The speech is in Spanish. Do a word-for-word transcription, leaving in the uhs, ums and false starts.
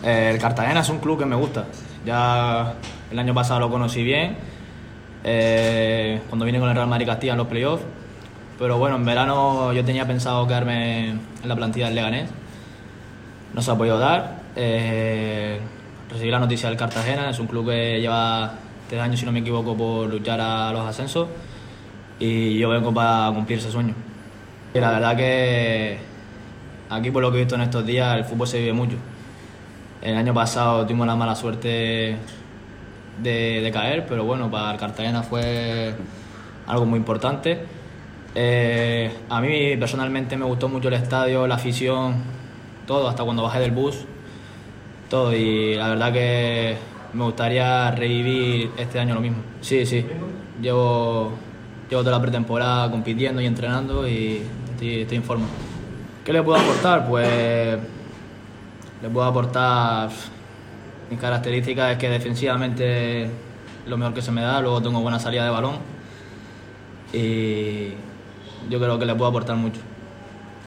Eh, el Cartagena es un club que me gusta. Ya el año pasado lo conocí bien, eh, cuando vine con el Real Madrid Castilla en los playoffs. Pero bueno, en verano yo tenía pensado quedarme en la plantilla del Leganés. No se ha podido dar. Eh, recibí la noticia del Cartagena, es un club que lleva tres años, si no me equivoco, por luchar a los ascensos. Y yo vengo para cumplir ese sueño. Y la verdad que aquí, por lo que he visto en estos días, el fútbol se vive mucho. El año pasado tuvimos la mala suerte de, de caer, pero bueno, para el Cartagena fue algo muy importante. Eh, a mí personalmente me gustó mucho el estadio, la afición, todo, hasta cuando bajé del bus, todo, y la verdad que me gustaría revivir este año lo mismo. Sí, sí, llevo, llevo toda la pretemporada compitiendo y entrenando y estoy, estoy en forma. ¿Qué le puedo aportar? Pues le puedo aportar mis características, es que defensivamente lo mejor que se me da, luego tengo buena salida de balón y yo creo que le puedo aportar mucho.